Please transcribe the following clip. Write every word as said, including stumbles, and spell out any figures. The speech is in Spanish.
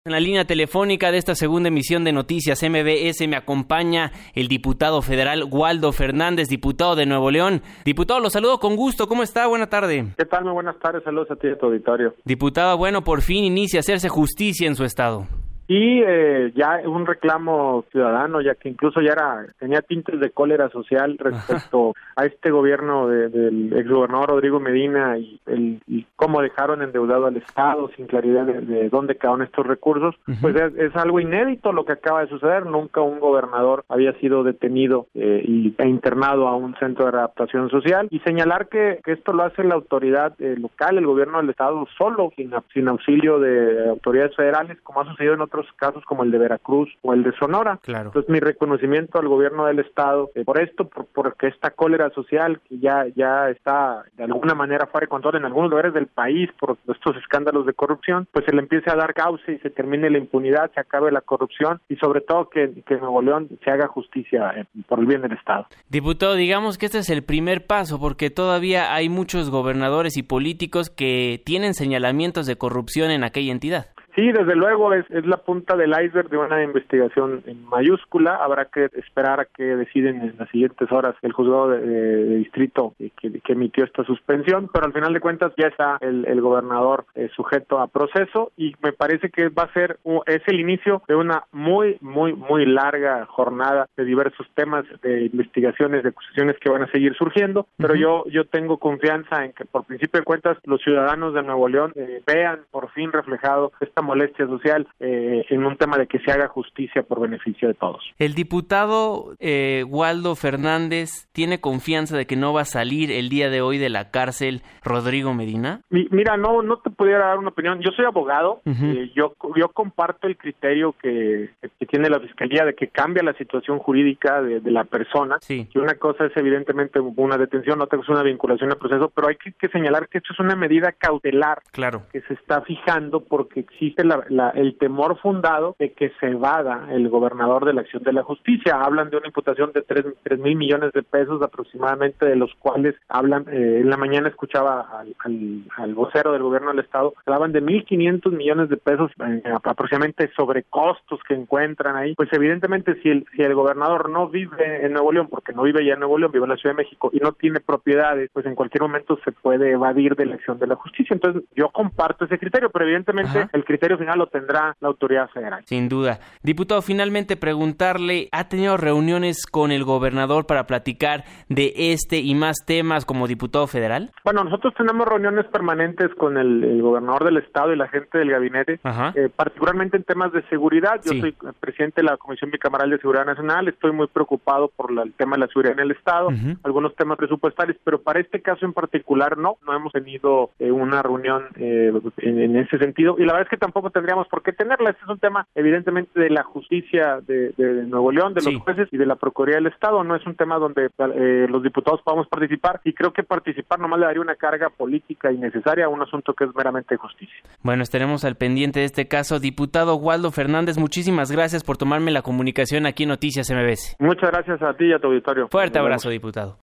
En la línea telefónica de esta segunda emisión de Noticias M B S me acompaña el diputado federal Waldo Fernández, diputado de Nuevo León. Diputado, lo saludo con gusto. ¿Cómo está? Buena tarde. ¿Qué tal? Muy buenas tardes. Saludos a ti y a tu auditorio. Diputado, bueno, por fin inicia a hacerse justicia en su estado. Y eh, ya un reclamo ciudadano, ya que incluso ya era tenía tintes de cólera social respecto Ajá. a este gobierno de, del exgobernador Rodrigo Medina y, el, y cómo dejaron endeudado al Estado sin claridad de, de dónde quedaron estos recursos. Uh-huh. Pues es, es algo inédito lo que acaba de suceder. Nunca un gobernador había sido detenido eh, y, e internado a un centro de readaptación social. Y señalar que, que esto lo hace la autoridad eh, local, el gobierno del Estado solo, sin, sin auxilio de autoridades federales, como ha sucedido en otros casos como el de Veracruz o el de Sonora. Claro. Entonces mi reconocimiento al gobierno del estado eh, por esto, por porque esta cólera social que ya ya está de alguna manera fuera de control en algunos lugares del país por estos escándalos de corrupción, pues se le empiece a dar cauce y se termine la impunidad, se acabe la corrupción y sobre todo que, que en Nuevo León se haga justicia eh, por el bien del estado. Diputado, digamos que este es el primer paso porque todavía hay muchos gobernadores y políticos que tienen señalamientos de corrupción en aquella entidad. Sí, desde luego es, es la punta del iceberg de una investigación en mayúscula. Habrá que esperar a que deciden en las siguientes horas el juzgado de, de, de distrito que, que emitió esta suspensión, pero al final de cuentas ya está el, el gobernador eh, sujeto a proceso y me parece que va a ser es el inicio de una muy, muy, muy larga jornada de diversos temas, de investigaciones, de acusaciones que van a seguir surgiendo, pero uh-huh. yo yo tengo confianza en que por principio de cuentas los ciudadanos de Nuevo León eh, vean por fin reflejado esta molestia social eh, en un tema de que se haga justicia por beneficio de todos. El diputado eh, Waldo Fernández tiene confianza de que no va a salir el día de hoy de la cárcel Rodrigo Medina. Mi, mira, no no te pudiera dar una opinión. Yo soy abogado, uh-huh. eh, yo yo comparto el criterio que, que tiene la fiscalía de que cambia la situación jurídica de, de la persona. Sí. Que una cosa es evidentemente una detención, otra cosa es una vinculación al proceso, pero hay que, que señalar que esto es una medida cautelar claro. que se está fijando porque existe La, la, el temor fundado de que se evada el gobernador de la acción de la justicia. Hablan de una imputación de tres mil millones de pesos aproximadamente, de los cuales hablan, eh, en la mañana escuchaba al, al, al vocero del gobierno del estado, hablaban de mil quinientos millones de pesos eh, aproximadamente sobre costos que encuentran ahí. Pues evidentemente si el, si el gobernador no vive en Nuevo León, porque no vive ya en Nuevo León, vive en la Ciudad de México y no tiene propiedades, pues en cualquier momento se puede evadir de la acción de la justicia. Entonces yo comparto ese criterio, pero evidentemente Ajá. el criterio final lo tendrá la autoridad federal. Sin duda. Diputado, finalmente preguntarle, ¿ha tenido reuniones con el gobernador para platicar de este y más temas como diputado federal? Bueno, nosotros tenemos reuniones permanentes con el, el gobernador del estado y la gente del gabinete, eh, particularmente en temas de seguridad. Yo sí. soy presidente de la Comisión Bicameral de Seguridad Nacional, estoy muy preocupado por la, el tema de la seguridad en el estado, uh-huh. algunos temas presupuestarios, pero para este caso en particular no, no hemos tenido eh, una reunión eh, en, en ese sentido y la verdad es que tampoco tendríamos por qué tenerla. Este es un tema evidentemente de la justicia de, de Nuevo León, de sí. los jueces y de la Procuraduría del Estado. No es un tema donde eh, los diputados podamos participar y creo que participar nomás le daría una carga política innecesaria a un asunto que es meramente justicia. Bueno, estaremos al pendiente de este caso. Diputado Waldo Fernández, muchísimas gracias por tomarme la comunicación aquí en Noticias M B S. Muchas gracias a ti y a tu auditorio. Fuerte abrazo, diputado.